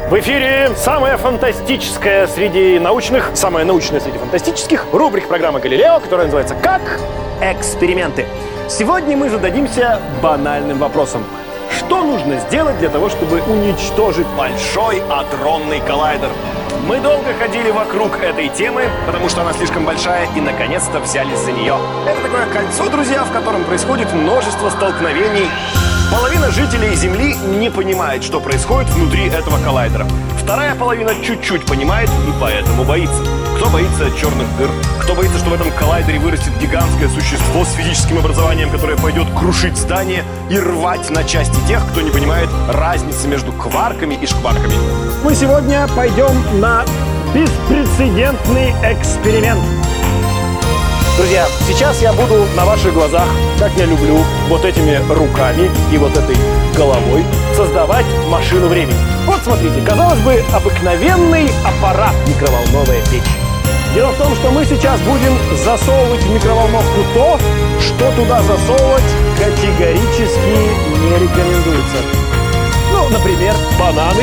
В эфире самая фантастическая среди научных, самая научная среди фантастических рубрик программы «Галилео», которая называется «Как эксперименты». Сегодня мы зададимся банальным вопросом. Что нужно сделать для того, чтобы уничтожить Большой адронный коллайдер? Мы долго ходили вокруг этой темы, потому что она слишком большая, и наконец-то взялись за нее. Это такое кольцо, друзья, в котором происходит множество столкновений. Половина жителей Земли не понимает, что происходит внутри этого коллайдера. Вторая половина чуть-чуть понимает и поэтому боится. Кто боится черных дыр? Кто боится, что в этом коллайдере вырастет гигантское существо с физическим образованием, которое пойдет крушить здание и рвать на части тех, кто не понимает разницы между кварками и шкварками? Мы сегодня пойдем на беспрецедентный эксперимент. Друзья, сейчас я буду на ваших глазах, как я люблю, вот этими руками и вот этой головой создавать машину времени. Вот смотрите, казалось бы, обыкновенный аппарат микроволновая печь. Дело в том, что мы сейчас будем засовывать в микроволновку то, что туда засовывать категорически не рекомендуется. Ну, например, бананы.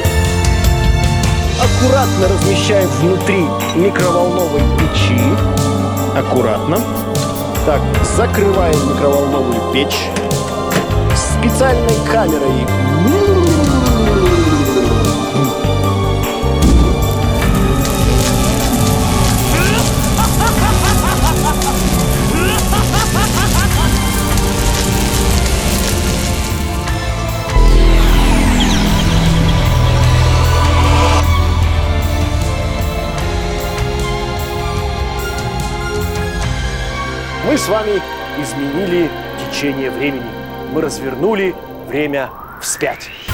Аккуратно размещаем внутри микроволновой печи. Аккуратно. Так, закрываем микроволновую печь специальной камерой. Мы с вами изменили течение времени. Мы развернули время вспять.